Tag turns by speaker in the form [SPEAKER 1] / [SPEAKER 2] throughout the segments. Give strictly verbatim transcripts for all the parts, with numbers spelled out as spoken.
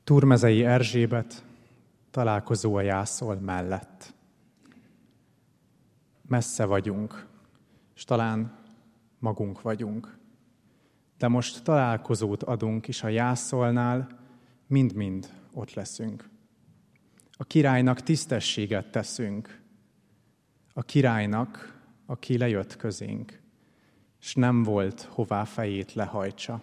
[SPEAKER 1] Túrmezei Erzsébet találkozó a jászol mellett. Messze vagyunk, és talán magunk vagyunk. De most találkozót adunk, és a jászolnál mind-mind ott leszünk. A királynak tisztességet teszünk. A királynak, aki lejött közénk, és nem volt, hová fejét lehajtsa.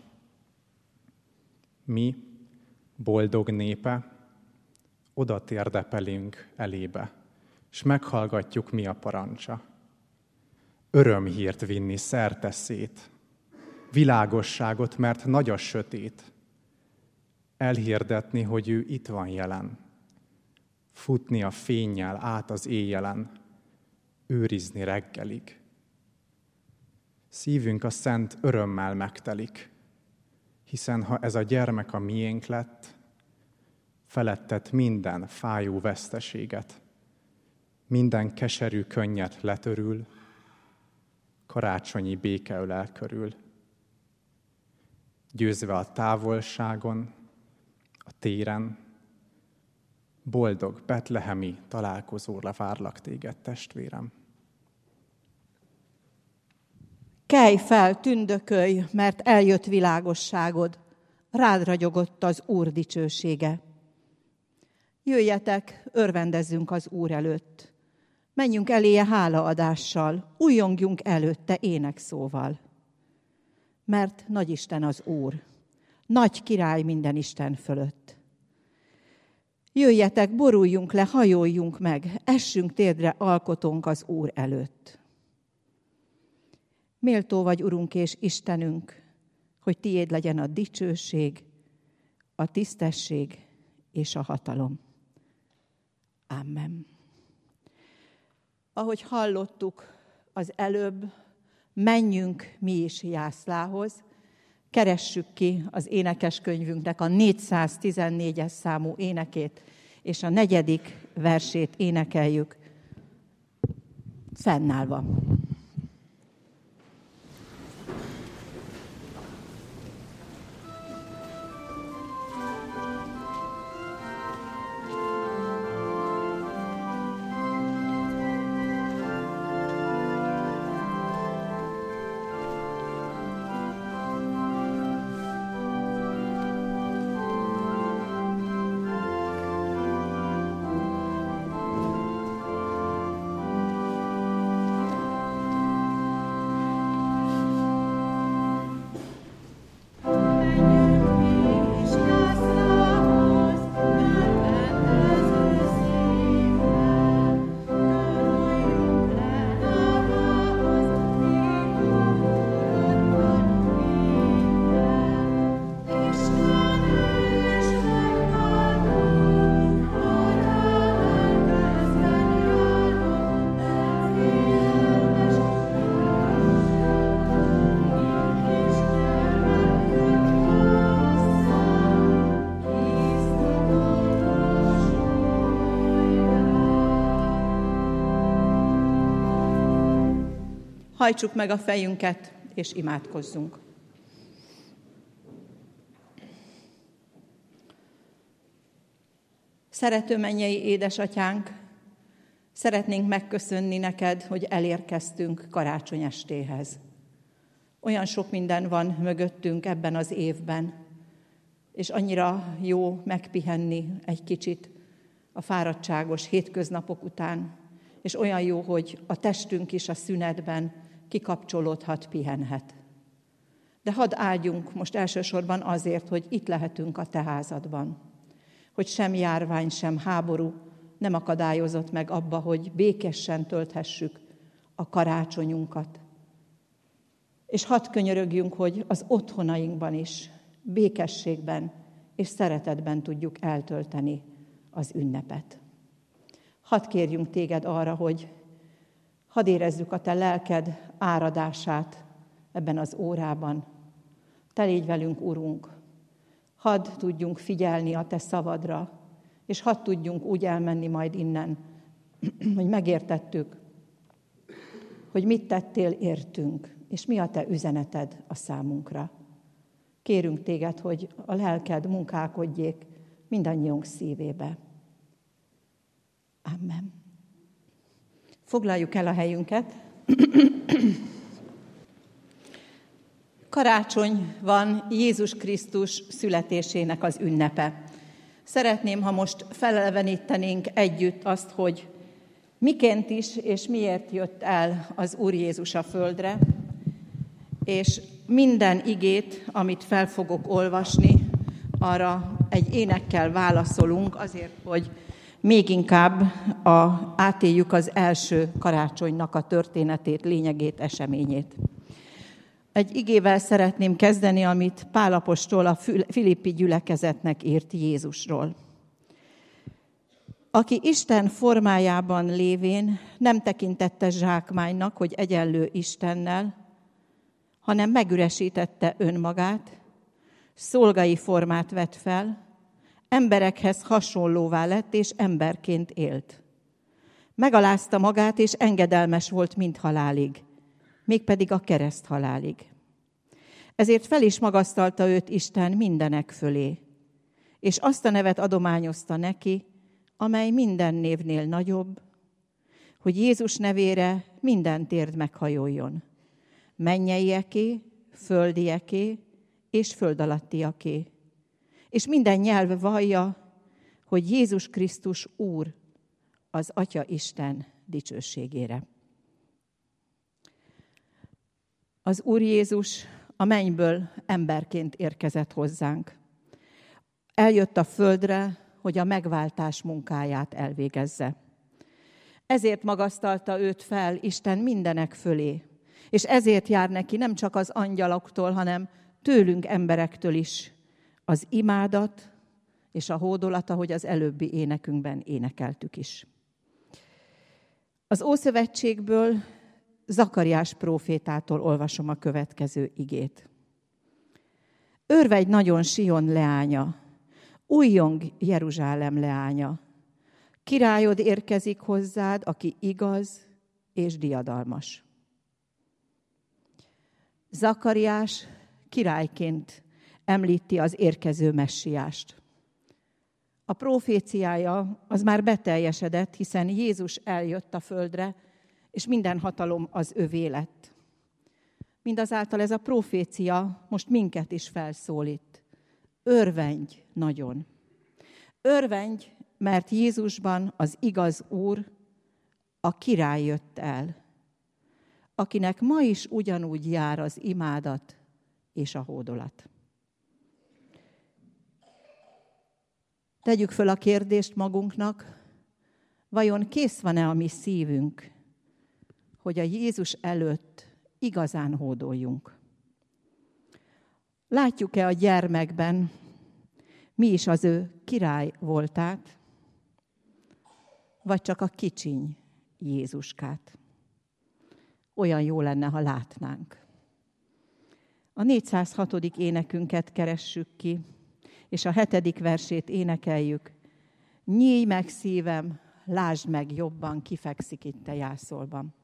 [SPEAKER 1] Mi, boldog népe, oda térdepelünk elébe, és meghallgatjuk, mi a parancsa. Örömhírt vinni szerte szét, világosságot, mert nagy a sötét. Elhirdetni, hogy ő itt van jelen. Futni a fénnyel át az éjjelen, őrizni reggelig. Szívünk a szent örömmel megtelik, hiszen ha ez a gyermek a miénk lett, felettet minden fájó veszteséget, minden keserű könnyet letörül, karácsonyi béke ölel körül. Győzve a távolságon, a téren, boldog betlehemi találkozóra várlak téged, testvérem.
[SPEAKER 2] Kelj fel, tündökölj, mert eljött világosságod, rád ragyogott az Úr dicsősége. Jöjjetek, örvendezzünk az Úr előtt. Menjünk eléje hálaadással, újjongjunk előtte énekszóval. Mert nagy Isten az Úr, nagy király minden Isten fölött. Jöjjetek, boruljunk le, hajoljunk meg, essünk térdre alkotónk az Úr előtt. Méltó vagy, Urunk és Istenünk, hogy tiéd legyen a dicsőség, a tisztesség és a hatalom. Amen. Ahogy hallottuk az előbb, menjünk mi is jászlához, keressük ki az énekeskönyvünknek a négyszáztizennégyes számú énekét, és a negyedik versét énekeljük fennállva. Hajtsuk meg a fejünket, és imádkozzunk. Szerető mennyei édesatyánk, szeretnénk megköszönni neked, hogy elérkeztünk karácsony estéhez. Olyan sok minden van mögöttünk ebben az évben, és annyira jó megpihenni egy kicsit a fáradtságos hétköznapok után, és olyan jó, hogy a testünk is a szünetben kikapcsolódhat, pihenhet. De hadd áldjunk most elsősorban azért, hogy itt lehetünk a te házadban. Hogy sem járvány, sem háború nem akadályozott meg abba, hogy békésen tölthessük a karácsonyunkat. És hadd könyörögjünk, hogy az otthonainkban is békességben és szeretetben tudjuk eltölteni az ünnepet. Hadd kérjünk téged arra, hogy hadd érezzük a te lelked áradását ebben az órában. Te légy velünk, Urunk, hadd tudjunk figyelni a te szavadra, és hadd tudjunk úgy elmenni majd innen, hogy megértettük, hogy mit tettél értünk, és mi a te üzeneted a számunkra. Kérünk téged, hogy a lelked munkálkodjék mindannyiunk szívébe. Amen. Foglaljuk el a helyünket. Karácsony van, Jézus Krisztus születésének az ünnepe. Szeretném, ha most felelevenítenénk együtt azt, hogy miként is és miért jött el az Úr Jézus a földre, és minden igét, amit fel fogok olvasni, arra egy énekkel válaszolunk, azért, hogy még inkább a, átéljük az első karácsonynak a történetét, lényegét, eseményét. Egy igével szeretném kezdeni, amit Pál apostol a filippi gyülekezetnek írt Jézusról. Aki Isten formájában lévén nem tekintette zsákmánynak, hogy egyenlő Istennel, hanem megüresítette önmagát, szolgai formát vett fel, emberekhez hasonlóvá lett, és emberként élt. Megalázta magát, és engedelmes volt mind halálig, mégpedig a kereszt halálig. Ezért fel is magasztalta őt Isten mindenek fölé, és azt a nevet adományozta neki, amely minden névnél nagyobb, hogy Jézus nevére minden térd meghajoljon. Mennyeieké, földieké és föld alattiaké. És minden nyelv vallja, hogy Jézus Krisztus Úr az Atya Isten dicsőségére. Az Úr Jézus a mennyből emberként érkezett hozzánk. Eljött a földre, hogy a megváltás munkáját elvégezze. Ezért magasztalta őt fel Isten mindenek fölé, és ezért jár neki nem csak az angyaloktól, hanem tőlünk emberektől is az imádat és a hódolat, ahogy az előbbi énekünkben énekeltük is. Az Ószövetségből Zakariás prófétától olvasom a következő igét. Örvegj nagyon Sion leánya, újjong Jeruzsálem leánya. Királyod érkezik hozzád, aki igaz és diadalmas. Zakariás királyként említi az érkező messiást. A proféciája az már beteljesedett, hiszen Jézus eljött a földre, és minden hatalom az övé lett. Mindazáltal ez a profécia most minket is felszólít. Örvendj nagyon. Örvendj, mert Jézusban az igaz Úr, a király jött el, akinek ma is ugyanúgy jár az imádat és a hódolat. Tegyük föl a kérdést magunknak, vajon kész van-e a mi szívünk, hogy a Jézus előtt igazán hódoljunk? Látjuk-e a gyermekben mi is az ő király voltát, vagy csak a kicsiny Jézuskát? Olyan jó lenne, ha látnánk. A négyszázhatodik énekünket keressük ki, és a hetedik versét énekeljük. Nyílj meg szívem, lásd meg jobban, kifekszik itt a jászolban.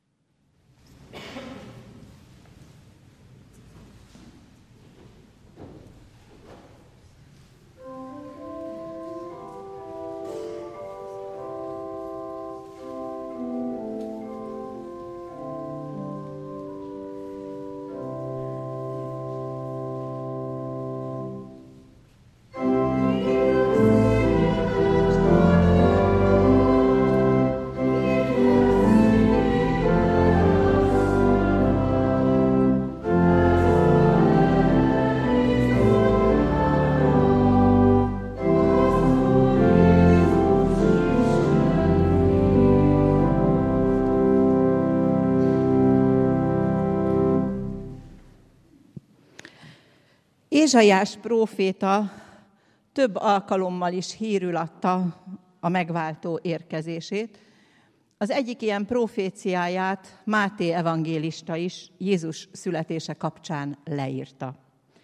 [SPEAKER 2] Ézsaiás próféta több alkalommal is hírül adta a megváltó érkezését. Az egyik ilyen proféciáját Máté evangélista is Jézus születése kapcsán leírta.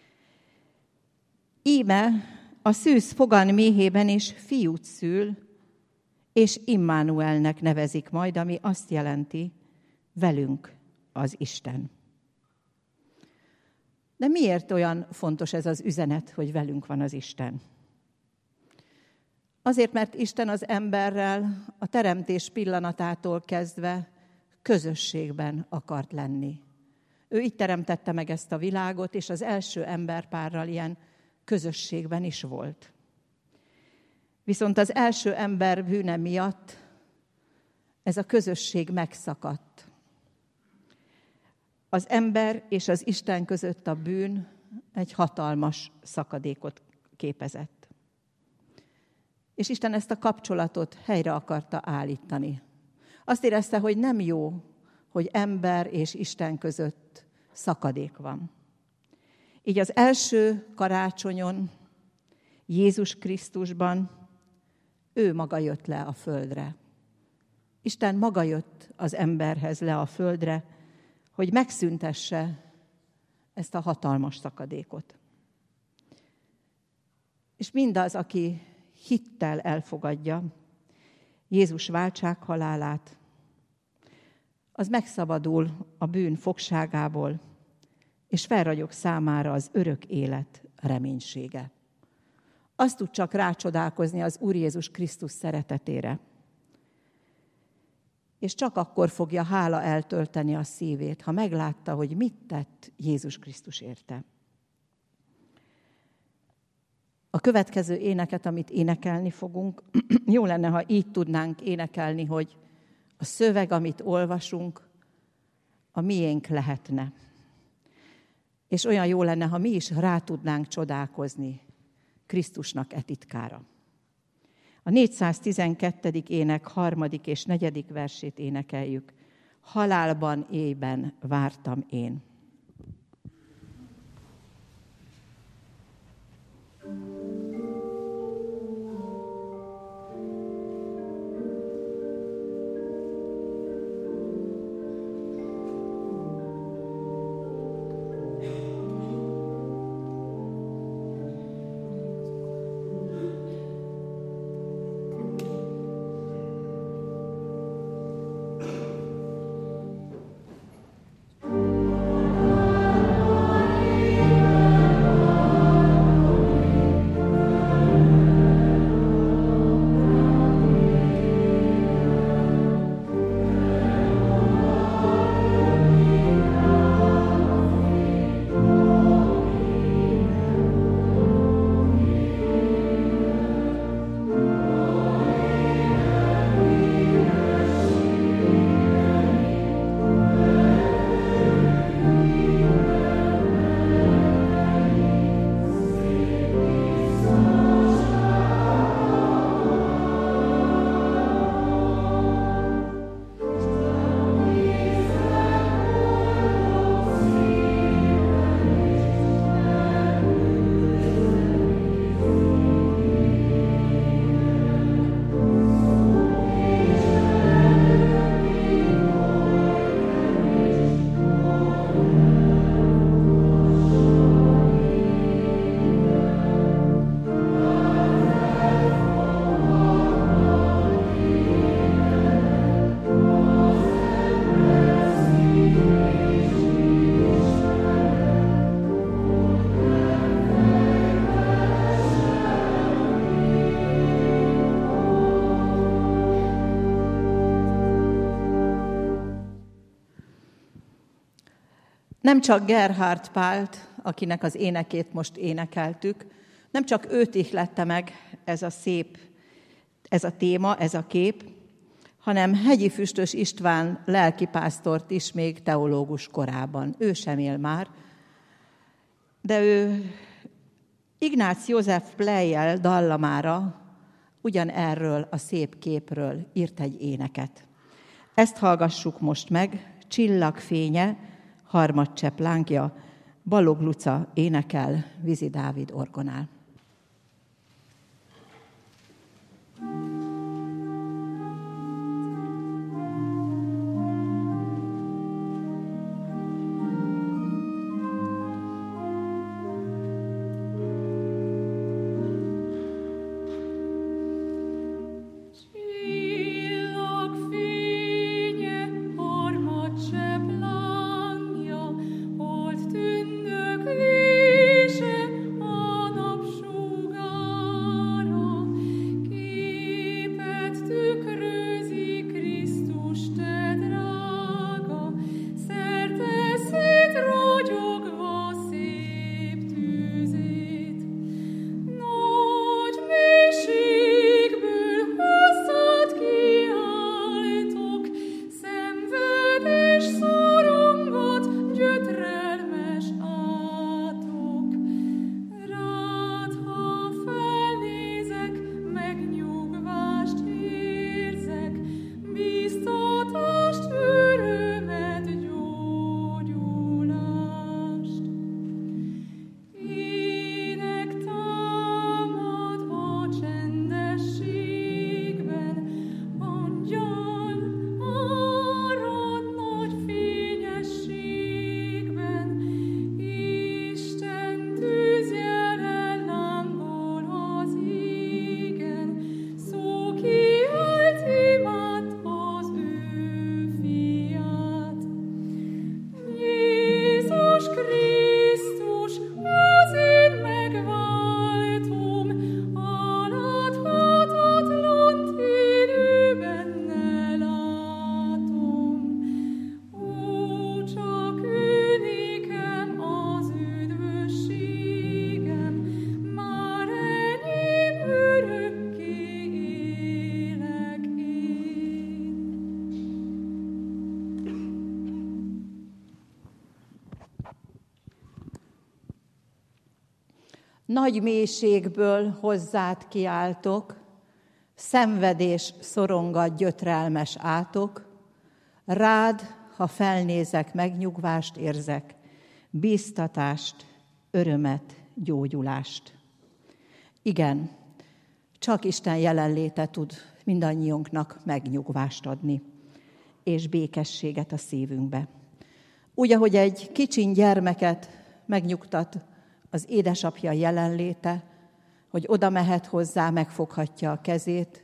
[SPEAKER 2] Íme a szűz fogan méhében is fiút szül, és Immanuelnek nevezik majd, ami azt jelenti, velünk az Isten. De miért olyan fontos ez az üzenet, hogy velünk van az Isten? Azért, mert Isten az emberrel a teremtés pillanatától kezdve közösségben akart lenni. Ő így teremtette meg ezt a világot, és az első emberpárral ilyen közösségben is volt. Viszont az első ember bűne miatt ez a közösség megszakadt. Az ember és az Isten között a bűn egy hatalmas szakadékot képezett. És Isten ezt a kapcsolatot helyre akarta állítani. Azt érezte, hogy nem jó, hogy ember és Isten között szakadék van. Így az első karácsonyon, Jézus Krisztusban ő maga jött le a földre. Isten maga jött az emberhez le a földre, hogy megszüntesse ezt a hatalmas szakadékot. És mindaz, aki hittel elfogadja Jézus váltsághalálát, az megszabadul a bűn fogságából, és felragyog számára az örök élet reménysége. Azt tud csak rácsodálkozni az Úr Jézus Krisztus szeretetére. És csak akkor fogja hála eltölteni a szívét, ha meglátta, hogy mit tett Jézus Krisztus érte. A következő éneket, amit énekelni fogunk, jó lenne, ha így tudnánk énekelni, hogy a szöveg, amit olvasunk, a miénk lehetne. És olyan jó lenne, ha mi is rá tudnánk csodálkozni Krisztusnak e titkára. A négyszáztizenkettedik ének harmadik és negyedik versét énekeljük. Halálban, éjben vártam én. Nem csak Gerhard Pált, akinek az énekét most énekeltük, nem csak őt ihlette meg ez a szép, ez a téma, ez a kép, hanem Hegyi Füstös István lelkipásztort is még teológus korában. Ő sem él már, de ő Ignác József Pleyel dallamára ugyanerről a szép képről írt egy éneket. Ezt hallgassuk most meg, Csillagfénye, harmadcsepp lángja, Balogh Luca énekel, Vizi Dávid orgonál.
[SPEAKER 3] Ki
[SPEAKER 2] Nagy mélységből hozzád kiáltok, szenvedés szorongat gyötrelmes átok, rád, ha felnézek, megnyugvást érzek, bíztatást, örömet, gyógyulást. Igen, csak Isten jelenléte tud mindannyiunknak megnyugvást adni, és békességet a szívünkbe. Úgy, ahogy egy kicsin gyermeket megnyugtat az édesapja jelenléte, hogy oda mehet hozzá, megfoghatja a kezét,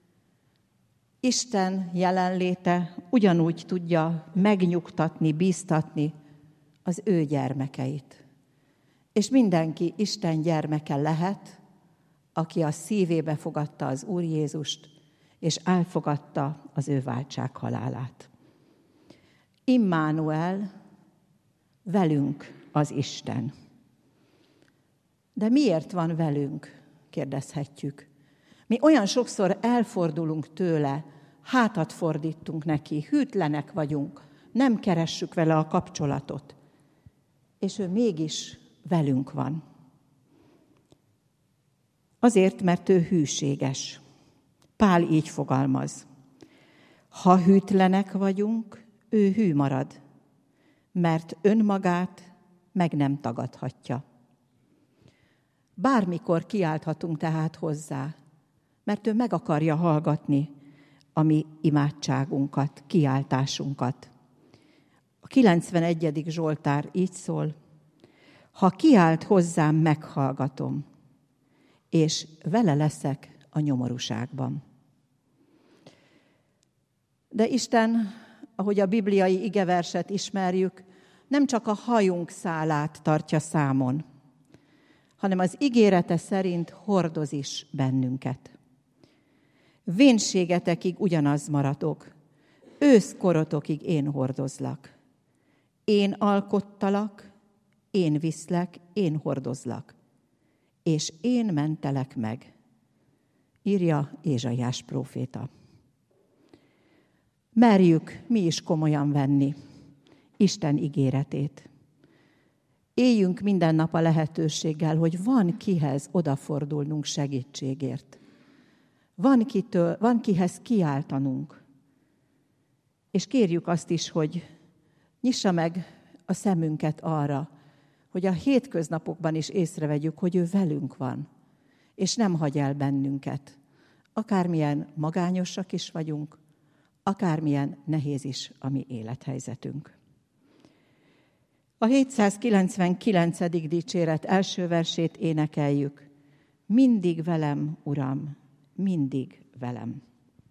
[SPEAKER 2] Isten jelenléte ugyanúgy tudja megnyugtatni, bíztatni az ő gyermekeit. És mindenki Isten gyermeke lehet, aki a szívébe fogadta az Úr Jézust, és elfogadta az ő váltsághalálát. Immanuel, velünk az Isten. De miért van velünk, kérdezhetjük. Mi olyan sokszor elfordulunk tőle, hátat fordítunk neki, hűtlenek vagyunk, nem keressük vele a kapcsolatot, és ő mégis velünk van. Azért, mert ő hűséges. Pál így fogalmaz. Ha hűtlenek vagyunk, ő hű marad, mert önmagát meg nem tagadhatja. Bármikor kiálthatunk tehát hozzá, mert ő meg akarja hallgatni a mi imádságunkat, kiáltásunkat. A kilencvenegyedik Zsoltár így szól, ha kiált hozzám, meghallgatom, és vele leszek a nyomorúságban. De Isten, ahogy a bibliai igeverset ismerjük, nem csak a hajunk szálát tartja számon, hanem az ígérete szerint hordoz is bennünket. Vénségetekig ugyanaz maradok, őszkorotokig én hordozlak. Én alkottalak, én viszlek, én hordozlak, és én mentelek meg, írja Ézsaiás próféta. Merjük mi is komolyan venni Isten ígéretét. Éljünk minden nap a lehetőséggel, hogy van kihez odafordulnunk segítségért. Van, kitől, van kihez kiáltanunk. És kérjük azt is, hogy nyissa meg a szemünket arra, hogy a hétköznapokban is észrevegyük, hogy ő velünk van, és nem hagy el bennünket. Akármilyen magányosak is vagyunk, akármilyen nehéz is a mi élethelyzetünk. A hétszázkilencvenkilencedik dicséret első versét énekeljük. Mindig velem, Uram, mindig velem.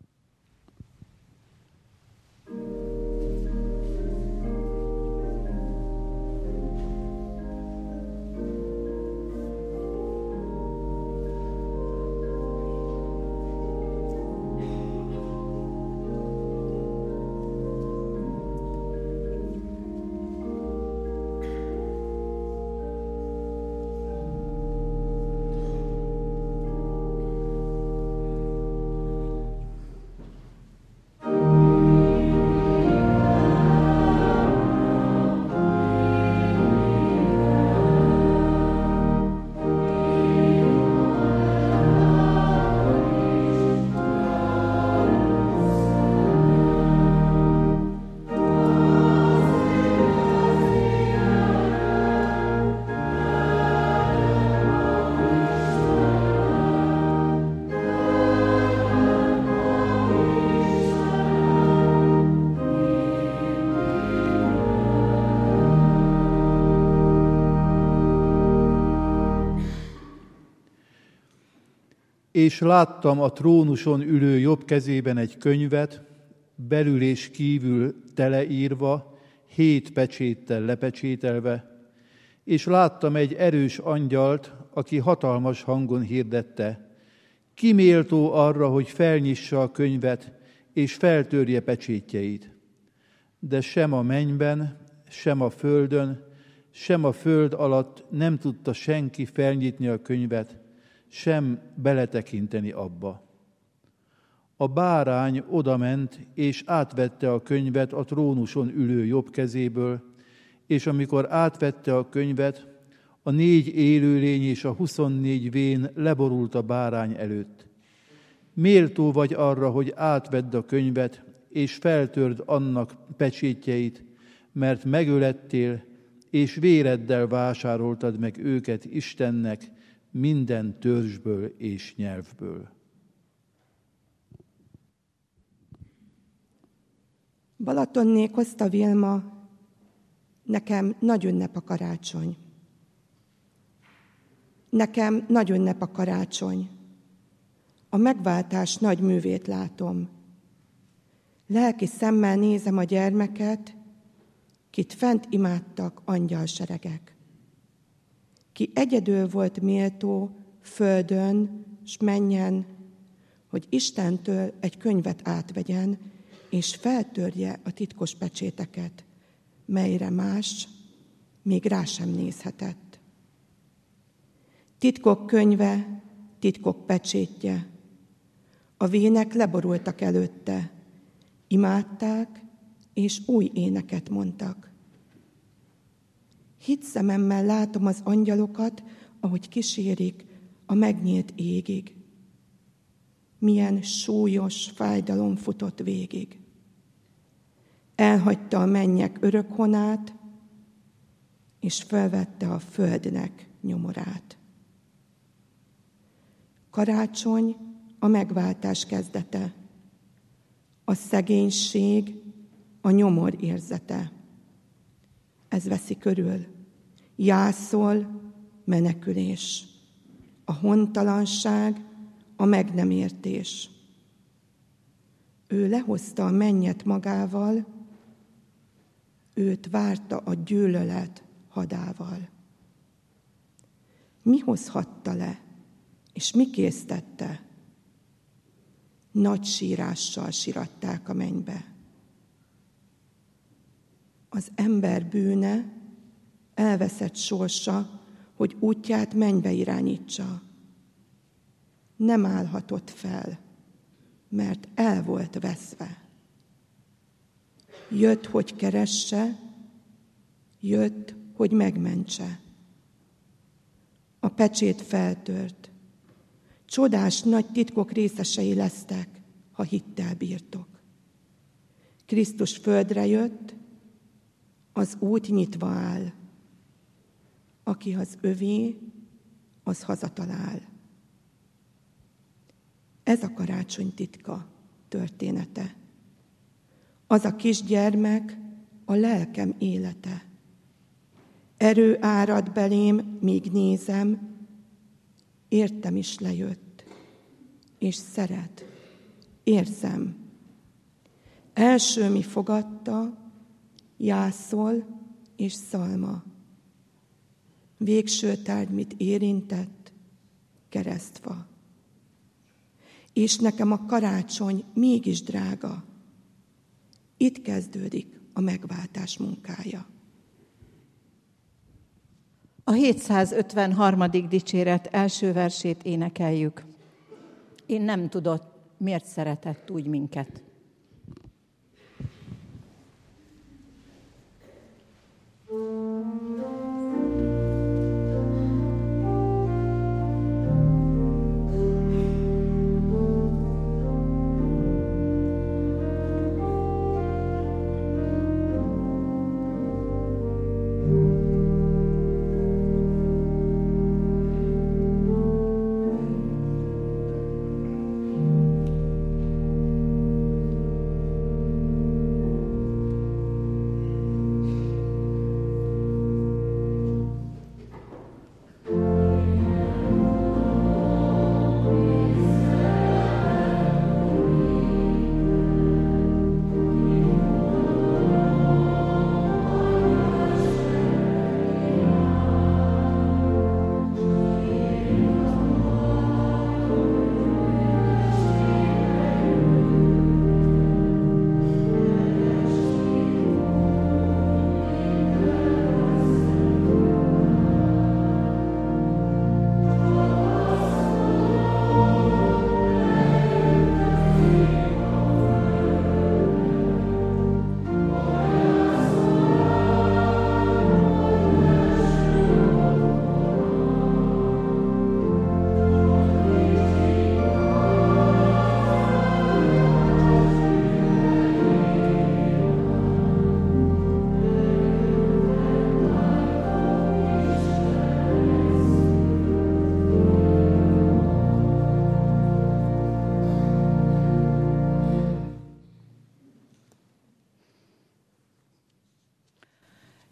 [SPEAKER 3] És láttam a trónuson ülő jobb kezében egy könyvet, belül és kívül teleírva, hét pecséttel lepecsételve, és láttam egy erős angyalt, aki hatalmas hangon hirdette, ki méltó arra, hogy felnyissa a könyvet, és feltörje pecsétjeit. De sem a mennyben, sem a földön, sem a föld alatt nem tudta senki felnyitni a könyvet, sem beletekinteni abba. A bárány odament, és átvette a könyvet a trónuson ülő jobb kezéből, és amikor átvette a könyvet, A négy élőlény és a huszonnégy vén leborult a bárány előtt. Méltó vagy arra, hogy átvedd a könyvet, és feltörd annak pecsétjeit, mert megölettél, és véreddel vásároltad meg őket Istennek minden törzsből és nyelvből.
[SPEAKER 4] Balatonné Koszta Vilma, nekem nagy ünnep a karácsony. Nekem nagy ünnep a karácsony. A megváltás nagy művét látom. Lelki szemmel nézem a gyermeket, kit fent imádtak angyalseregek. Ki egyedül volt méltó földön, s menjen, hogy Istentől egy könyvet átvegyen, és feltörje a titkos pecséteket, melyre más még rá sem nézhetett. Titkok könyve, titkok pecsétje, a vének leborultak előtte, imádták, és új éneket mondtak. Hitszememmel látom az angyalokat, ahogy kísérik a megnyílt égig. Milyen súlyos fájdalom futott végig. Elhagyta a mennyek örökhonát, és felvette a földnek nyomorát. Karácsony a megváltás kezdete, a szegénység a nyomor érzete. Ez veszi körül, jászol, menekülés, a hontalanság, a meg nem értés. Ő lehozta a mennyet magával, őt várta a gyűlölet hadával. Mi hozhatta le, és mi késztette? Nagy sírással siratták a mennybe. Az ember bűne, elveszett sorsa, hogy útját mennybe irányítsa. Nem állhatott fel, mert el volt veszve. Jött, hogy keresse, jött, hogy megmentse. A pecsét feltört. Csodás nagy titkok részesei lesztek, ha hittel bírtok. Krisztus földre jött, az út nyitva áll. Aki az övé, az hazatalál. Ez a karácsony titka, története. Az a kisgyermek a lelkem élete. Erő árad belém, míg nézem, értem is lejött, és szeret, érzem. Első mi fogadta, jászol és szalma. Végső tárgy mit érintett, keresztfa. És nekem a karácsony mégis drága. Itt kezdődik a megváltás munkája.
[SPEAKER 2] A hétszázötvenharmadik dicséret első versét énekeljük. Én nem tudod, miért szeretett úgy minket.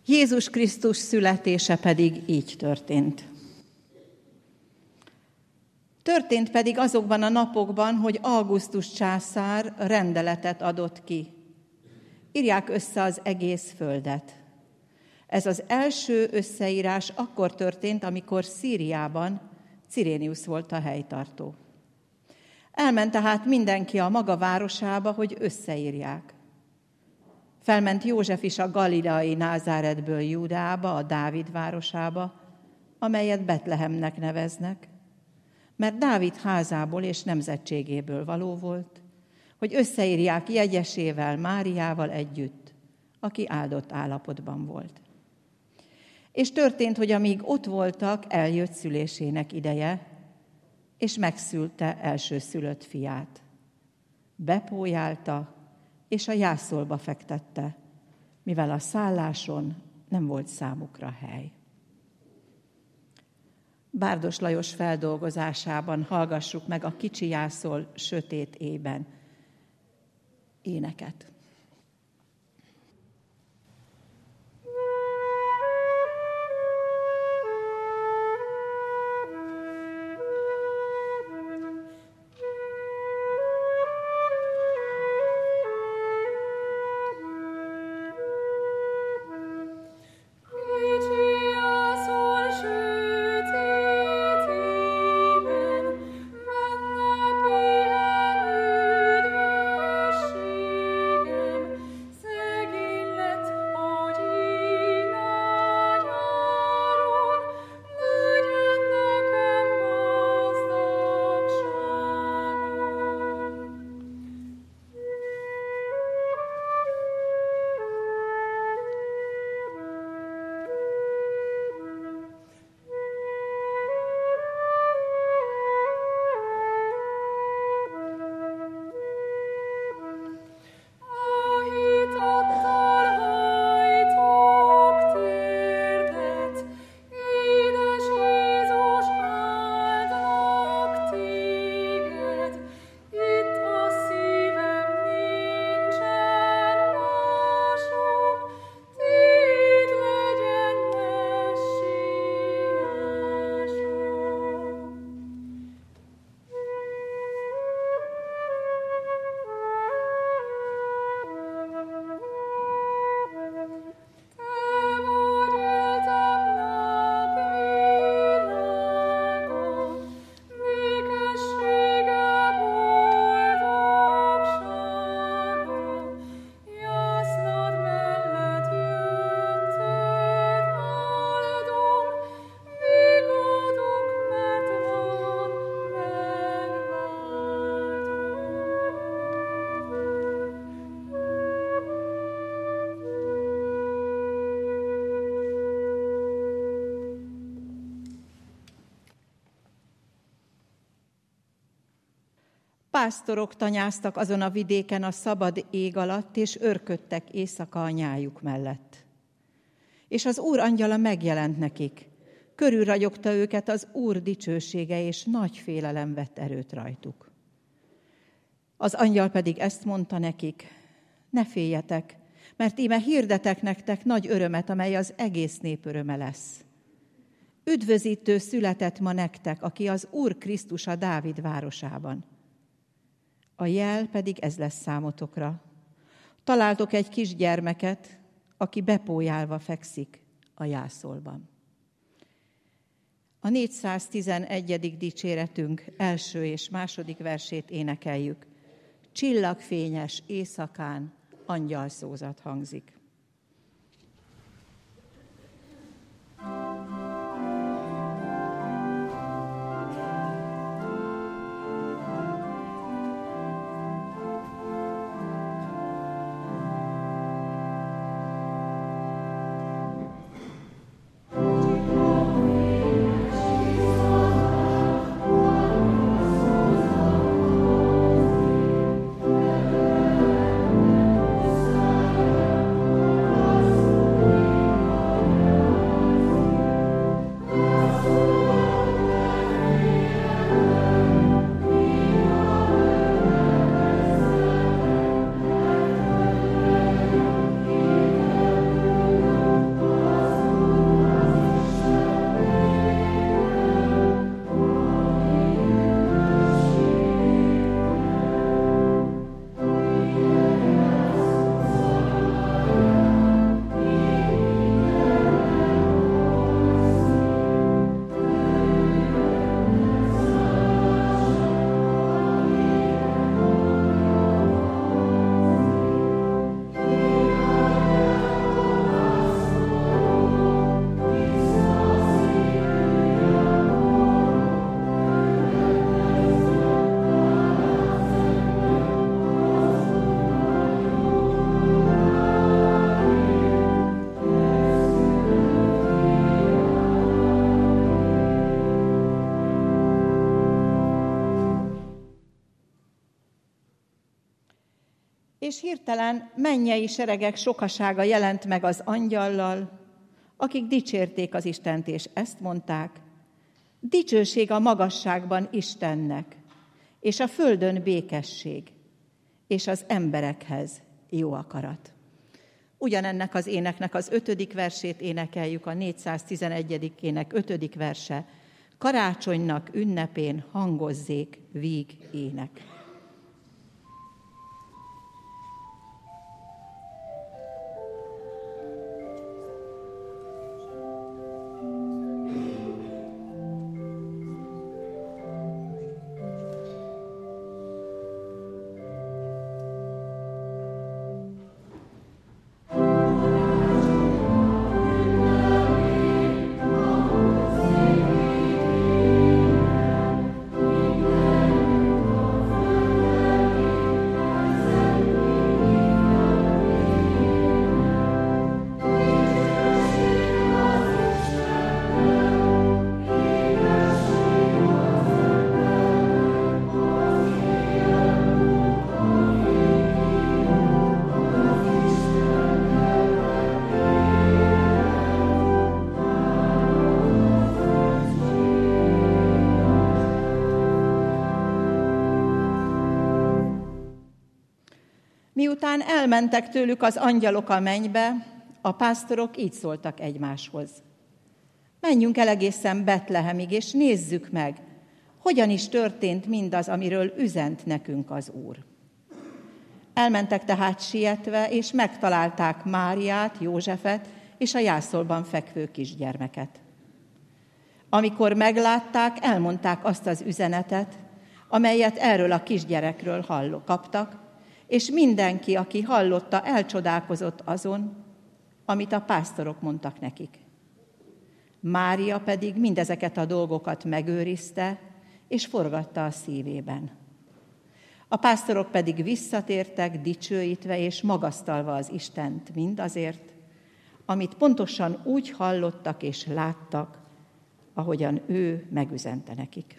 [SPEAKER 2] Jézus Krisztus születése pedig így történt. Történt pedig azokban a napokban, hogy Augustus császár rendeletet adott ki. Írják össze az egész földet. Ez az első összeírás akkor történt, amikor Szíriában Cirénius volt a helytartó. Elment tehát mindenki a maga városába, hogy összeírják. Felment József is a galileai Názáretből Júdeába, a Dávid városába, amelyet Betlehemnek neveznek, mert Dávid házából és nemzetségéből való volt, hogy összeírják jegyesével, Máriával együtt, aki áldott állapotban volt. És történt, hogy amíg ott voltak, eljött szülésének ideje, és megszülte elsőszülött fiát. Bepójálta, és a jászolba fektette, mivel a szálláson nem volt számukra hely. Bárdos Lajos feldolgozásában hallgassuk meg a Kicsi jászol sötét éjben éneket. Pásztorok tanyáztak azon a vidéken a szabad ég alatt, és őrködtek éjszaka a nyájuk mellett. És az Úr angyala megjelent nekik. Körülragyogta őket az Úr dicsősége, és nagy félelem vett erőt rajtuk. Az angyal pedig ezt mondta nekik: ne féljetek, mert íme hirdetek nektek nagy örömet, amely az egész nép öröme lesz. Üdvözítő született ma nektek, aki az Úr Krisztus a Dávid városában. A jel pedig ez lesz számotokra. Találtok egy kisgyermeket, aki bepójálva fekszik a jászolban. A négyszáztizenegyedik dicséretünk első és második versét énekeljük. Csillagfényes éjszakán angyalszózat hangzik.
[SPEAKER 5] Thank you.
[SPEAKER 2] És hirtelen mennyei seregek sokasága jelent meg az angyallal, akik dicsérték az Istent, és ezt mondták: dicsőség a magasságban Istennek, és a földön békesség, és az emberekhez jó akarat. Ugyanennek az éneknek az ötödik versét énekeljük, a négyszáztizenegyedik ének ötödik verse. Karácsonynak ünnepén hangozzék víg ének. Miután elmentek tőlük az angyalok a mennybe, a pásztorok így szóltak egymáshoz: menjünk el egészen Betlehemig, és nézzük meg, hogyan is történt mindaz, amiről üzent nekünk az Úr. Elmentek tehát sietve, és megtalálták Máriát, Józsefet és a jászolban fekvő kisgyermeket. Amikor meglátták, elmondták azt az üzenetet, amelyet erről a kisgyerekről halló, kaptak, és mindenki, aki hallotta, elcsodálkozott azon, amit a pásztorok mondtak nekik. Mária pedig mindezeket a dolgokat megőrizte, és forgatta a szívében. A pásztorok pedig visszatértek, dicsőítve és magasztalva az Istent mindazért, amit pontosan úgy hallottak és láttak, ahogyan ő megüzente nekik.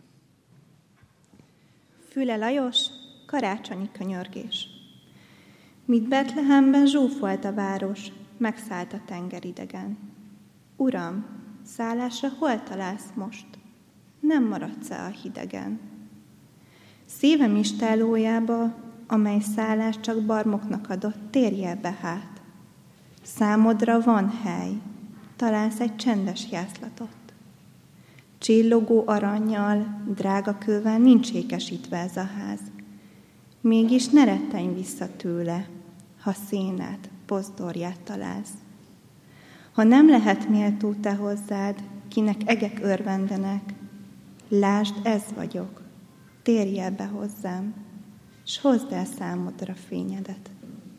[SPEAKER 5] Füle Lajos, karácsonyi könyörgés. Míg Betlehemben zsúfolt a város, megszállt a tengeridegen. Uram, szállásra hol találsz most? Nem maradsz-e a hidegen? Szívem istállójába, amely szállás csak barmoknak adott, térj el be hát. Számodra van hely, találsz egy csendes jászlatot. Csillogó arannyal, drága kővel nincs ékesítve ez a ház. Mégis ne rettenj vissza tőle, ha szénát, pozdorját találsz. Ha nem lehet méltó te hozzád, kinek egek örvendenek, lásd, ez vagyok, térj el be hozzám, s hozd el számodra fényedet.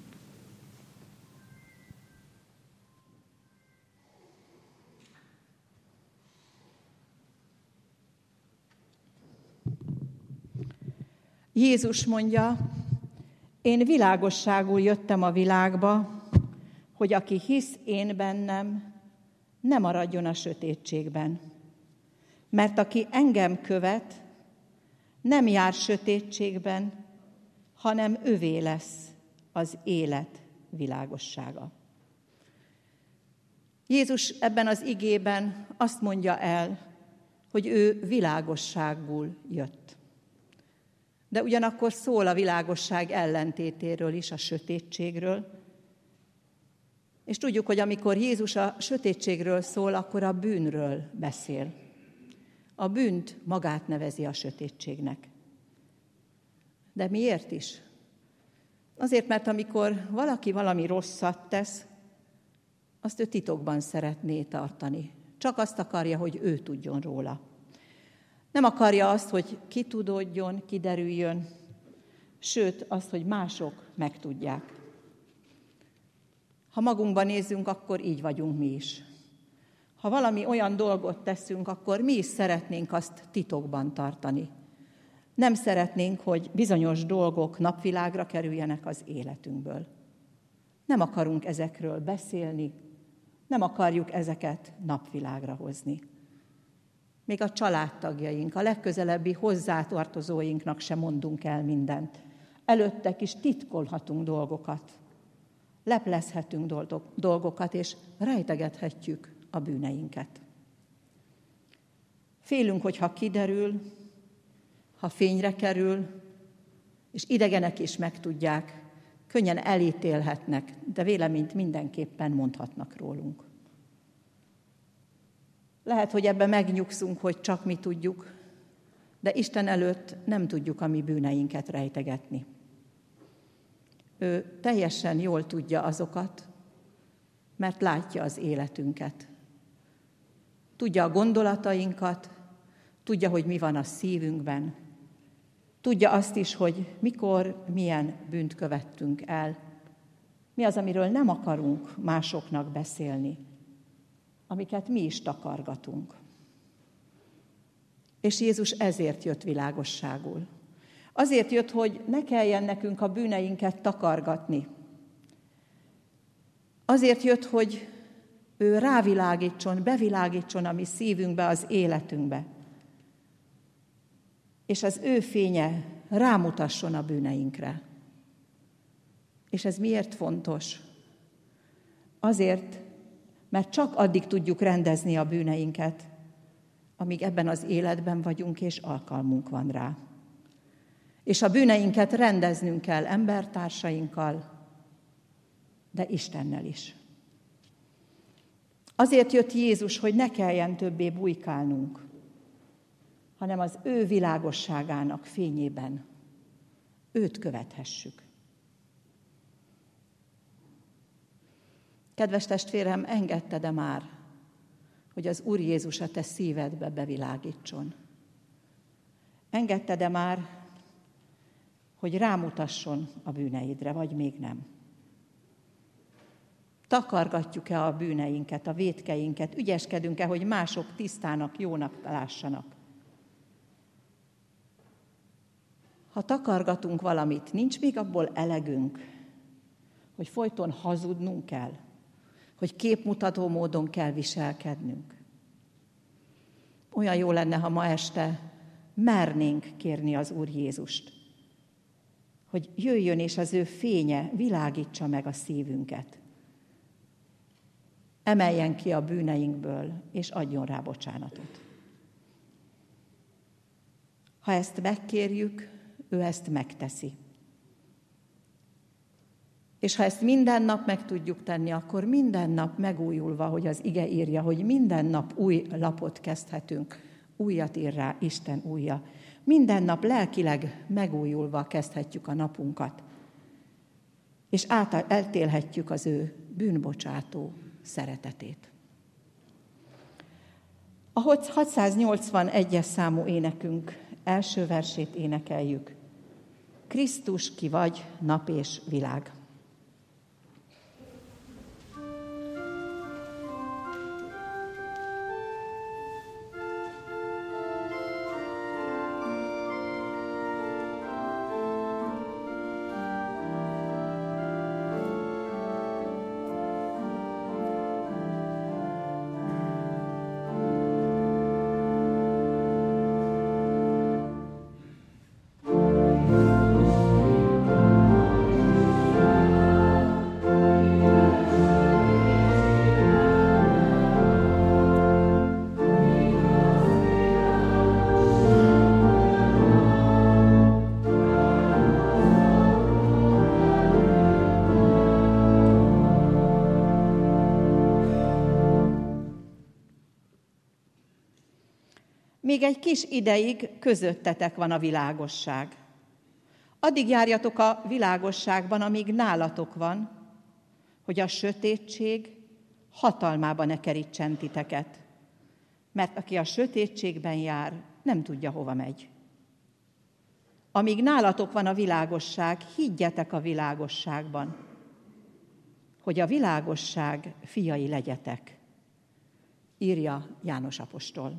[SPEAKER 2] Jézus mondja: én világosságul jöttem a világba, hogy aki hisz én bennem, ne maradjon a sötétségben. Mert aki engem követ, nem jár sötétségben, hanem övé lesz az élet világossága. Jézus ebben az igében azt mondja el, hogy ő világosságul jött. De ugyanakkor szól a világosság ellentétéről is, a sötétségről. És tudjuk, hogy amikor Jézus a sötétségről szól, akkor a bűnről beszél. A bűnt magát nevezi a sötétségnek. De miért is? Azért, mert amikor valaki valami rosszat tesz, azt ő titokban szeretné tartani. Csak azt akarja, hogy ő tudjon róla. Nem akarja azt, hogy kitudódjon, kiderüljön, sőt azt, hogy mások megtudják. Ha magunkban nézzünk, akkor így vagyunk mi is. Ha valami olyan dolgot teszünk, akkor mi is szeretnénk azt titokban tartani. Nem szeretnénk, hogy bizonyos dolgok napvilágra kerüljenek az életünkből. Nem akarunk ezekről beszélni, nem akarjuk ezeket napvilágra hozni. Még a családtagjaink, a legközelebbi hozzátartozóinknak sem mondunk el mindent. előttek is titkolhatunk dolgokat, leplezhetünk dolgokat, és rejtegethetjük a bűneinket. Félünk, hogyha kiderül, ha fényre kerül, és idegenek is megtudják, könnyen elítélhetnek, de véleményt mindenképpen mondhatnak rólunk. Lehet, hogy ebben megnyugszunk, hogy csak mi tudjuk, de Isten előtt nem tudjuk a mi bűneinket rejtegetni. Ő teljesen jól tudja azokat, mert látja az életünket. Tudja a gondolatainkat, tudja, hogy mi van a szívünkben. Tudja azt is, hogy mikor, milyen bűnt követtünk el. Mi az, amiről nem akarunk másoknak beszélni, amiket mi is takargatunk. És Jézus ezért jött világosságul. Azért jött, hogy ne kelljen nekünk a bűneinket takargatni. Azért jött, hogy ő rávilágítson, bevilágítson a mi szívünkbe, az életünkbe. És az ő fénye rámutasson a bűneinkre. És ez miért fontos? Azért, mert csak addig tudjuk rendezni a bűneinket, amíg ebben az életben vagyunk, és alkalmunk van rá. És a bűneinket rendeznünk kell embertársainkkal, de Istennel is. Azért jött Jézus, hogy ne kelljen többé bujkálnunk, hanem az ő világosságának fényében őt követhessük. Kedves testvérem, engedted-e már, hogy az Úr Jézus a te szívedbe bevilágítson? Engedted-e már, hogy rámutasson a bűneidre, vagy még nem? Takargatjuk-e a bűneinket, a vétkeinket, ügyeskedünk-e, hogy mások tisztának, jónak lássanak? Ha takargatunk valamit, nincs még abból elegünk, hogy folyton hazudnunk kell, hogy képmutató módon kell viselkednünk. Olyan jó lenne, ha ma este mernénk kérni az Úr Jézust, hogy jöjjön és az ő fénye világítsa meg a szívünket. Emeljen ki a bűneinkből, és adjon rá bocsánatot. Ha ezt megkérjük, ő ezt megteszi. És ha ezt minden nap meg tudjuk tenni, akkor minden nap megújulva, hogy az ige írja, hogy minden nap új lapot kezdhetünk, újat ír rá Isten újja. Minden nap lelkileg megújulva kezdhetjük a napunkat, és át, eltélhetjük az ő bűnbocsátó szeretetét. A hatszáznyolcvanegyes számú énekünk első versét énekeljük. Krisztus, ki vagy, nap és világ. Még egy kis ideig közöttetek van a világosság. Addig járjatok a világosságban, amíg nálatok van, hogy a sötétség hatalmába ne kerítsen titeket. Mert aki a sötétségben jár, nem tudja, hova megy. Amíg nálatok van a világosság, higgyetek a világosságban, hogy a világosság fiai legyetek, írja János apostol.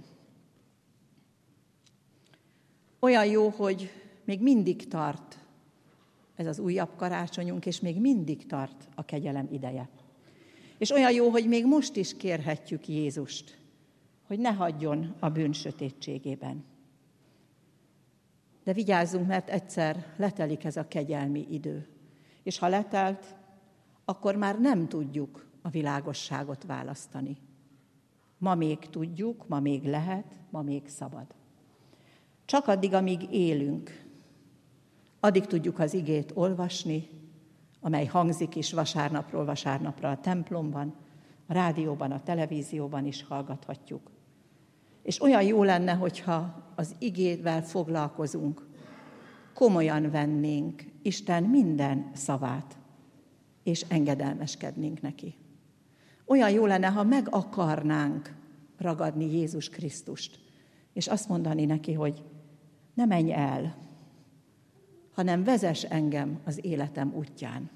[SPEAKER 2] Olyan jó, hogy még mindig tart ez az újabb karácsonyunk, és még mindig tart a kegyelem ideje. És olyan jó, hogy még most is kérhetjük Jézust, hogy ne hagyjon a bűn sötétségében. De vigyázzunk, mert egyszer letelik ez a kegyelmi idő. És ha letelt, akkor már nem tudjuk a világosságot választani. Ma még tudjuk, ma még lehet, ma még szabad. Csak addig, amíg élünk, addig tudjuk az igét olvasni, amely hangzik is vasárnapról vasárnapra a templomban, a rádióban, a televízióban is hallgathatjuk. És olyan jó lenne, hogyha az igével foglalkozunk, komolyan vennénk Isten minden szavát, és engedelmeskednénk neki. Olyan jó lenne, ha meg akarnánk ragadni Jézus Krisztust, és azt mondani neki, hogy ne menj el, hanem vezess engem az életem útján.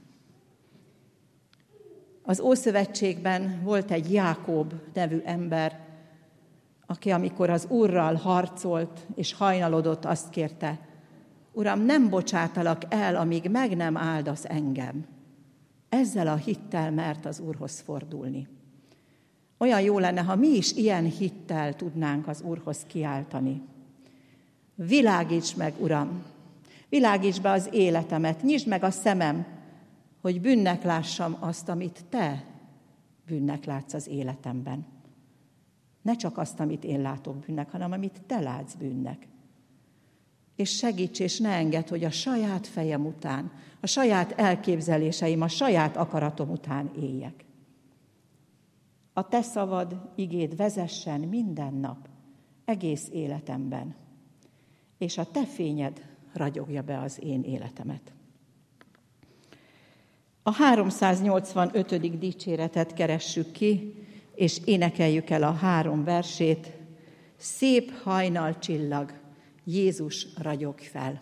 [SPEAKER 2] Az Ószövetségben volt egy Jákob nevű ember, aki amikor az Úrral harcolt és hajnalodott, azt kérte, Uram, nem bocsátalak el, amíg meg nem áldasz engem. Ezzel a hittel mert az Úrhoz fordulni. Olyan jó lenne, ha mi is ilyen hittel tudnánk az Úrhoz kiáltani. Világíts meg, Uram! Világíts be az életemet, nyisd meg a szemem, hogy bűnnek lássam azt, amit Te bűnnek látsz az életemben. Ne csak azt, amit én látok bűnnek, hanem amit Te látsz bűnnek. És segíts, és ne engedd, hogy a saját fejem után, a saját elképzeléseim, a saját akaratom után éljek. A Te szavad, igéd vezessen minden nap, egész életemben, és a Te fényed ragyogja be az én életemet. A háromszáznyolcvanötödik dicséretet keressük ki, és énekeljük el a három versét. Szép hajnal csillag, Jézus ragyog fel.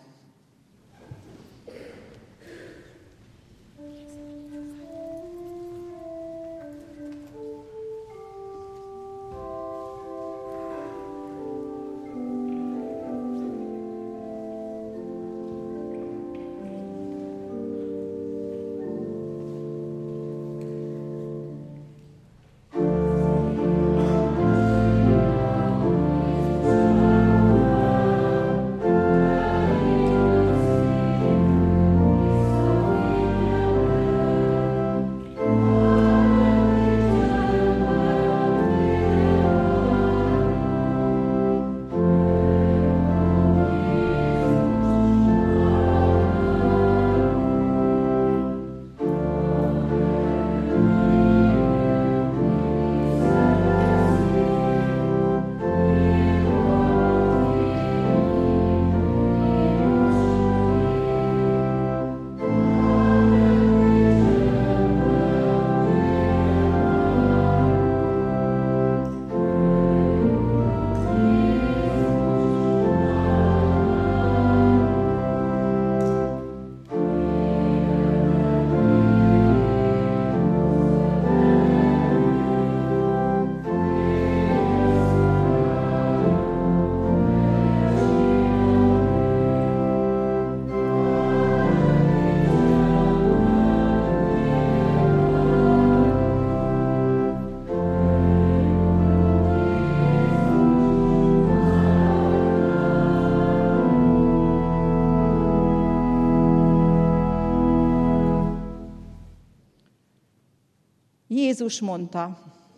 [SPEAKER 2] Jézus mondta,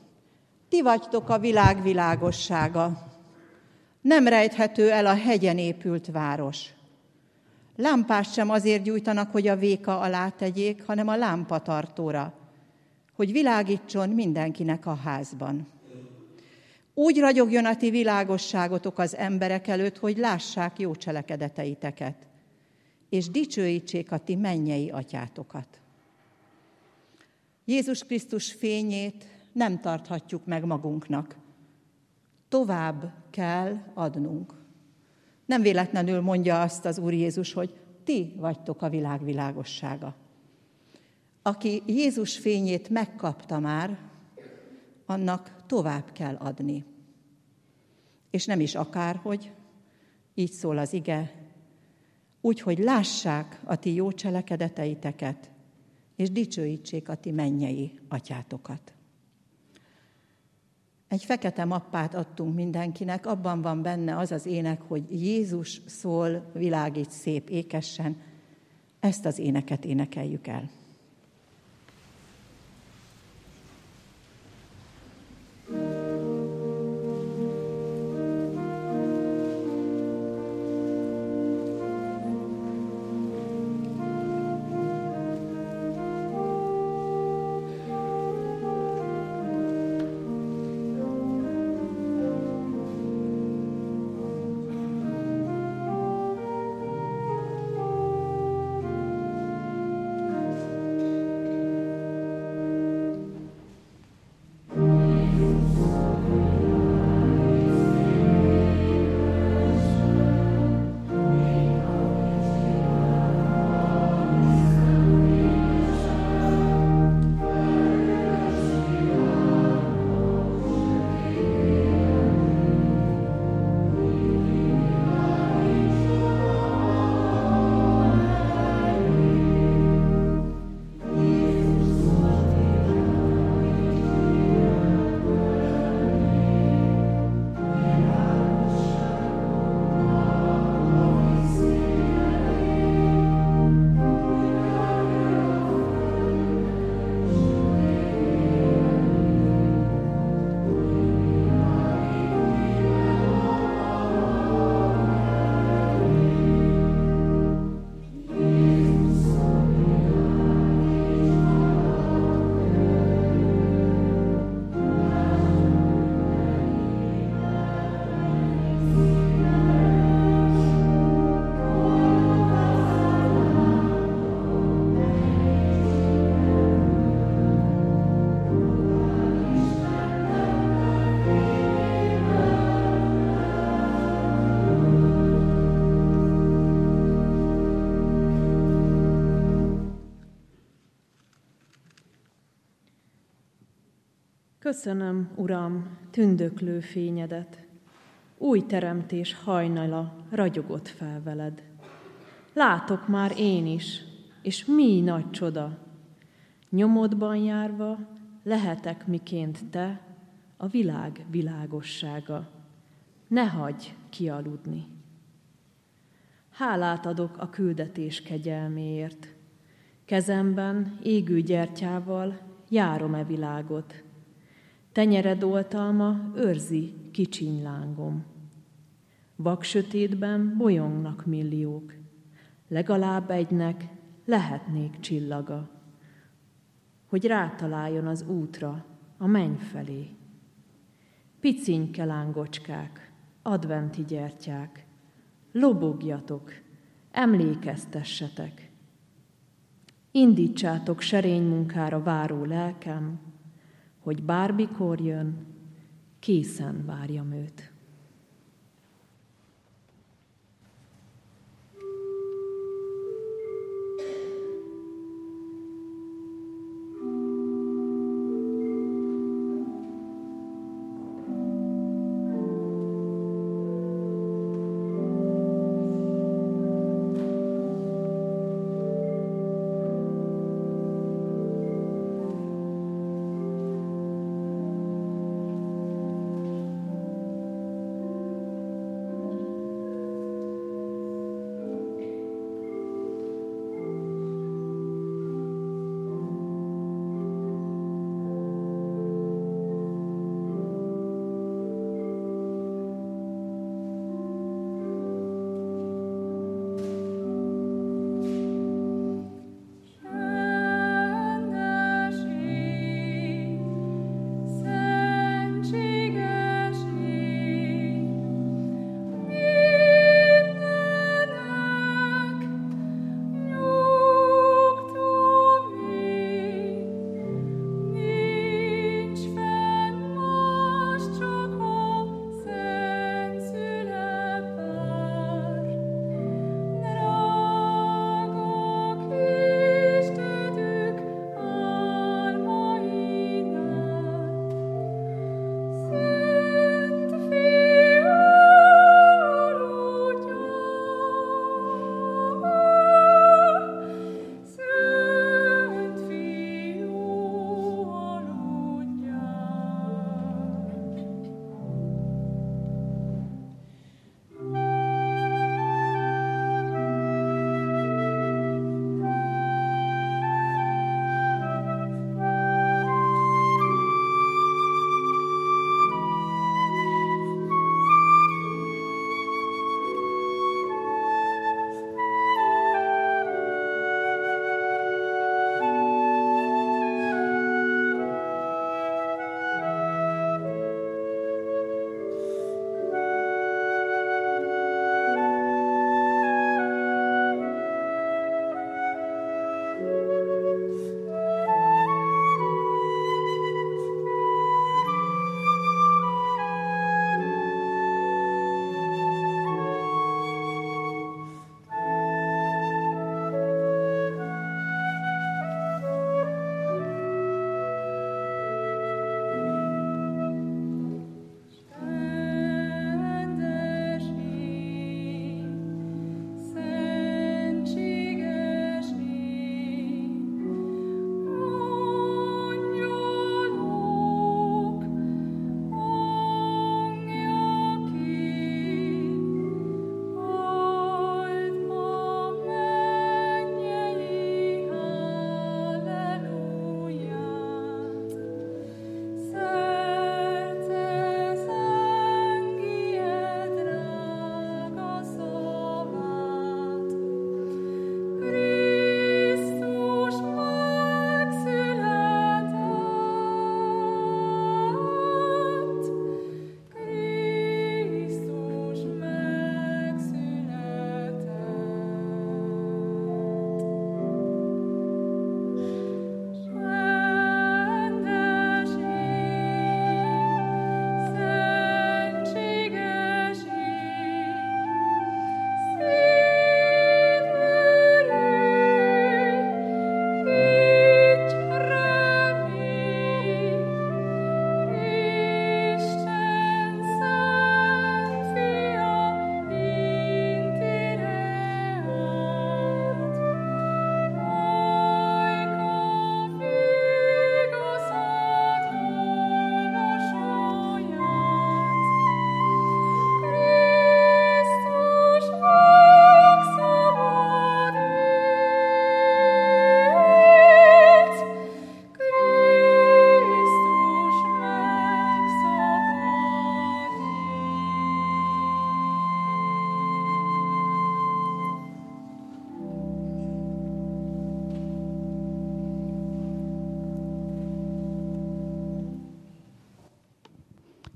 [SPEAKER 2] ti vagytok a világ világossága. Nem rejthető el a hegyen épült város. Lámpást sem azért gyújtanak, hogy a véka alá tegyék, hanem a lámpatartóra, hogy világítson mindenkinek a házban. Úgy ragyogjon a ti világosságotok az emberek előtt, hogy lássák jó cselekedeteiteket, és dicsőítsék a ti mennyei atyátokat. Jézus Krisztus fényét nem tarthatjuk meg magunknak. Tovább kell adnunk. Nem véletlenül mondja azt az Úr Jézus, hogy ti vagytok a világ világossága. Aki Jézus fényét megkapta már, annak tovább kell adni. És nem is akárhogy, így szól az ige, úgy, hogy lássák a ti jó cselekedeteiteket, és dicsőítsék a ti mennyei atyátokat. Egy fekete mappát adtunk mindenkinek, abban van benne az az ének, hogy Jézus szól, világít szép ékessen. Ezt az éneket énekeljük el.
[SPEAKER 6] Köszönöm, Uram, tündöklő fényedet, új teremtés hajnala ragyogott fel veled. Látok már én is, és mi nagy csoda. Nyomodban járva lehetek miként te, a világ világossága. Ne hagyj kialudni. Hálát adok a küldetés kegyelméért. Kezemben égő gyertyával járom-e világot. Tenyered oltalma őrzi kicsiny lángom. Vaksötétben bolyongnak milliók, legalább egynek lehetnék csillaga, hogy rátaláljon az útra, a menny felé. Picinke lángocskák, adventi gyertyák, lobogjatok, emlékeztessetek. Indítsátok serény munkára váró lelkem, hogy bármikor jön, készen várjam őt.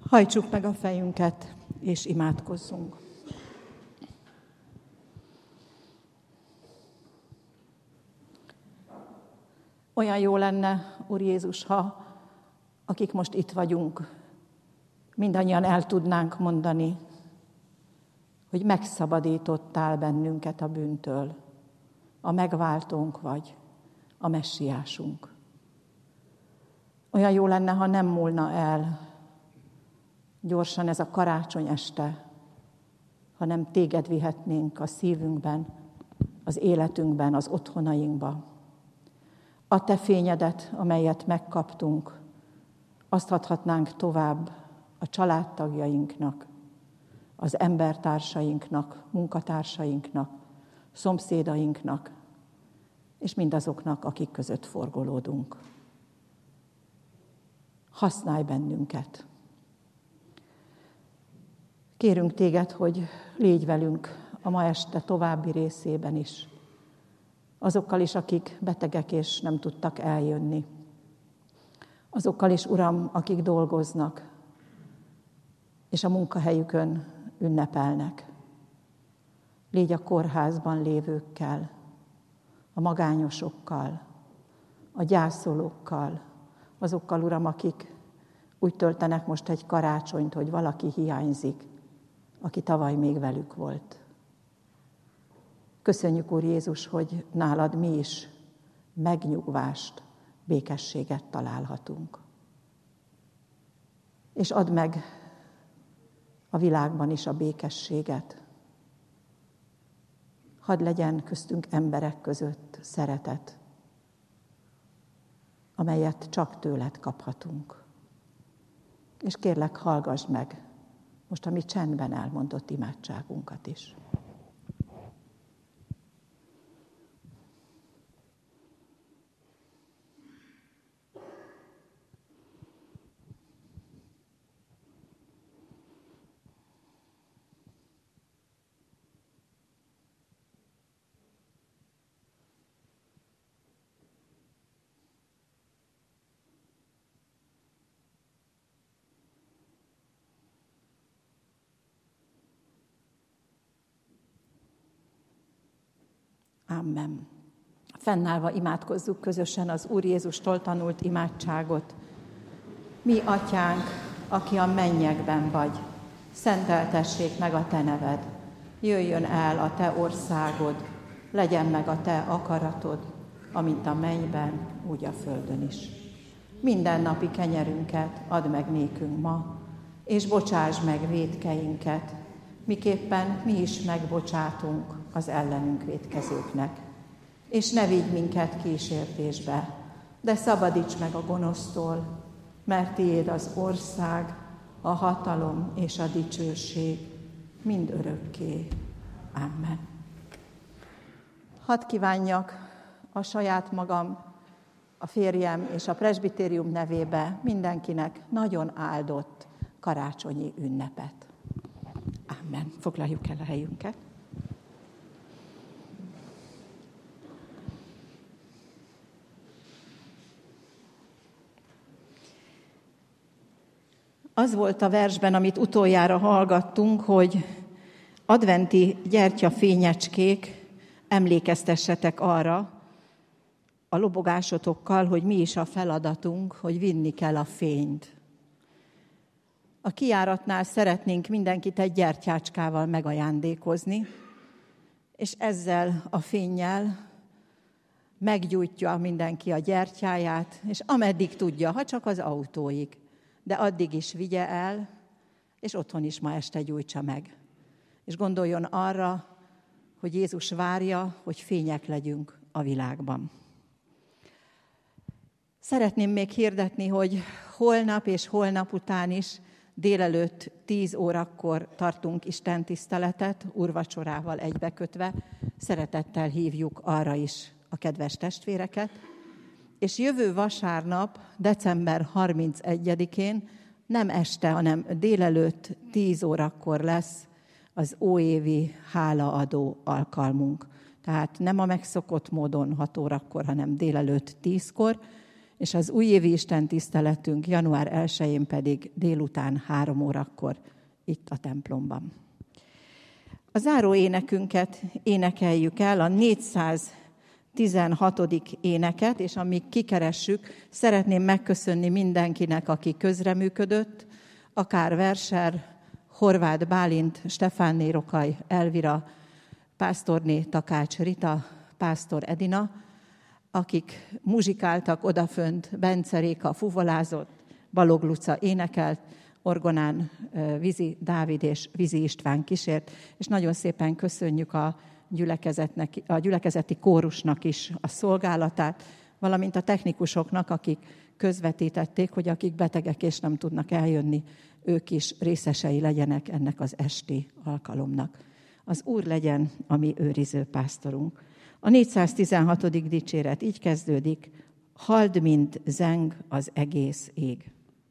[SPEAKER 2] Hajtsuk meg a fejünket, és imádkozzunk. Olyan jó lenne, Úr Jézus, ha akik most itt vagyunk, mindannyian el tudnánk mondani, hogy megszabadítottál bennünket a bűntől, a megváltónk vagy, a messiásunk. Olyan jó lenne, ha nem múlna el gyorsan ez a karácsony este, hanem téged vihetnénk a szívünkben, az életünkben, az otthonainkba. A te fényedet, amelyet megkaptunk, azt adhatnánk tovább a családtagjainknak, az embertársainknak, munkatársainknak, szomszédainknak, és mindazoknak, akik között forgolódunk. Használj bennünket! Kérünk téged, hogy légy velünk a ma este további részében is. Azokkal is, akik betegek és nem tudtak eljönni. Azokkal is, Uram, akik dolgoznak, és a munkahelyükön ünnepelnek. Légy a kórházban lévőkkel, a magányosokkal, a gyászolókkal, azokkal, Uram, akik úgy töltenek most egy karácsonyt, hogy valaki hiányzik, aki tavaly még velük volt. Köszönjük, Úr Jézus, hogy nálad mi is megnyugvást, békességet találhatunk. És add meg a világban is a békességet. Hadd legyen köztünk emberek között szeretet, amelyet csak tőled kaphatunk. És kérlek, hallgass meg most a mi csendben elmondott imádságunkat is. Amen. Fennállva imádkozzuk közösen az Úr Jézustól tanult imádságot. Mi, Atyánk, aki a mennyekben vagy, szenteltessék meg a te neved. Jöjjön el a te országod, legyen meg a te akaratod, amint a mennyben, úgy a földön is. Mindennapi kenyerünket add meg nékünk ma, és bocsáss meg vétkeinket, miképpen mi is megbocsátunk az ellenünk vétkezőknek. És ne vigy minket kísértésbe, de szabadíts meg a gonosztól, mert tiéd az ország, a hatalom és a dicsőség mind örökké. Amen. Hadd kívánjak a saját magam, a férjem és a presbitérium nevébe mindenkinek nagyon áldott karácsonyi ünnepet. Amen. Foglaljuk el a helyünket. Az volt a versben, amit utoljára hallgattunk, hogy adventi gyertyafényecskék, emlékeztessetek arra a lobogásotokkal, hogy mi is a feladatunk, hogy vinni kell a fényt. A kijáratnál szeretnénk mindenkit egy gyertyácskával megajándékozni, és ezzel a fénnyel meggyújtja mindenki a gyertyáját, és ameddig tudja, ha csak az autóig, de addig is vigye el, és otthon is ma este gyújtsa meg. És gondoljon arra, hogy Jézus várja, hogy fények legyünk a világban. Szeretném még hirdetni, hogy holnap és holnap után is délelőtt tíz órakor tartunk istentiszteletet, úrvacsorával egybekötve. Szeretettel hívjuk arra is a kedves testvéreket. És jövő vasárnap, december harmincegyedikén nem este, hanem délelőtt tíz órakor lesz az óévi hálaadó alkalmunk. Tehát nem a megszokott módon hat órakor, hanem délelőtt tízkor, és az újévi istentiszteletünk január elsején pedig délután három órakor itt a templomban. A záró énekünket énekeljük el, a négyszáztizenhatodik éneket, és amíg kikeressük, szeretném megköszönni mindenkinek, aki közreműködött, akár Verser, Horváth Bálint, Stefánné Rokaj, Elvira, pásztorné Takács Rita, pásztor Edina, akik muzsikáltak odafönt, Bence Réka fuvolázott, Balog Luca énekelt, orgonán Vizi Dávid és Vizi István kísért, és nagyon szépen köszönjük a, gyülekezetnek, a gyülekezeti kórusnak is a szolgálatát, valamint a technikusoknak, akik közvetítették, hogy akik betegek és nem tudnak eljönni, ők is részesei legyenek ennek az esti alkalomnak. Az Úr legyen a mi őriző pásztorunk. A négyszáztizenhatodik dicséret így kezdődik: halld, mint zeng az egész ég.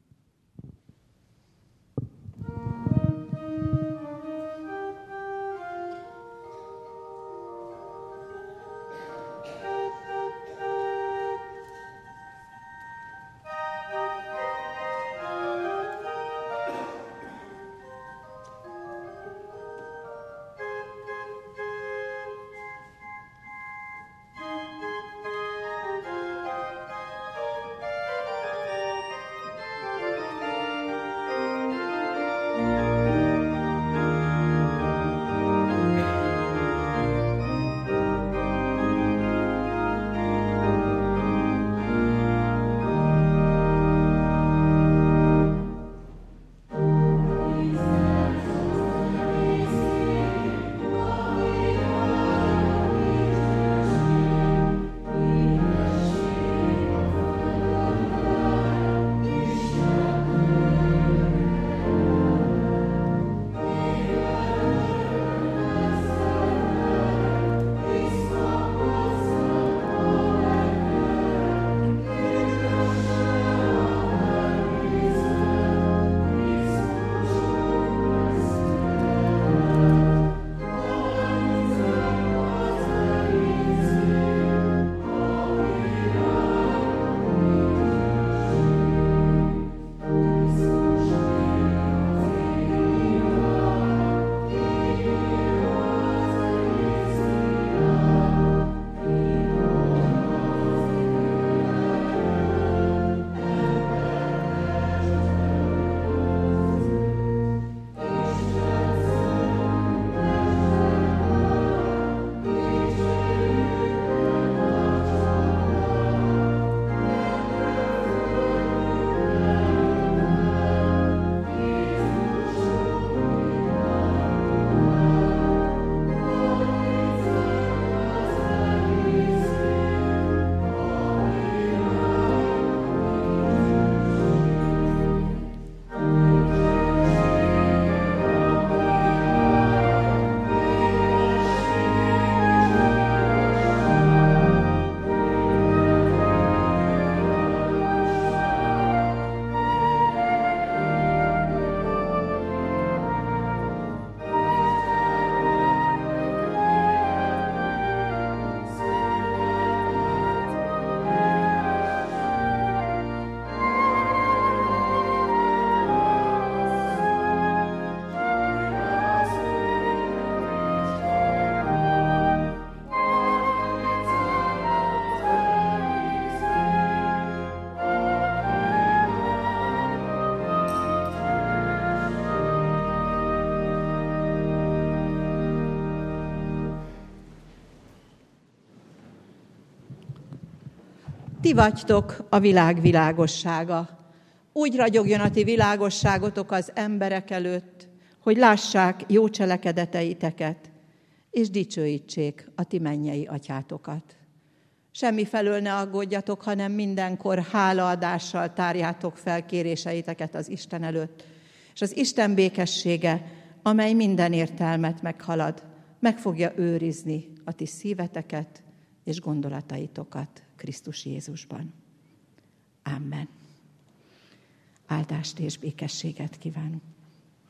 [SPEAKER 2] Ti vagytok a világ világossága. Úgy ragyogjon a ti világosságotok az emberek előtt, hogy lássák jó cselekedeteiteket, és dicsőítsék a ti mennyei atyátokat. Semmi felől ne aggódjatok, hanem mindenkor hálaadással tárjátok fel kéréseiteket az Isten előtt, és az Isten békessége, amely minden értelmet meghalad, meg fogja őrizni a ti szíveteket és gondolataitokat Krisztus Jézusban. Amen. Áldást és békességet kívánunk.